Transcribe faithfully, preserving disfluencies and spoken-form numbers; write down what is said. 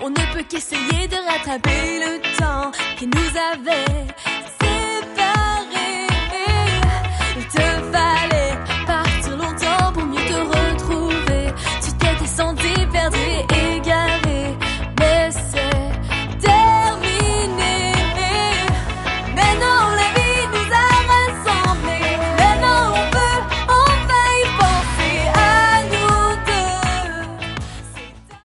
On ne peut qu'essayer de rattraper le temps qui nous avait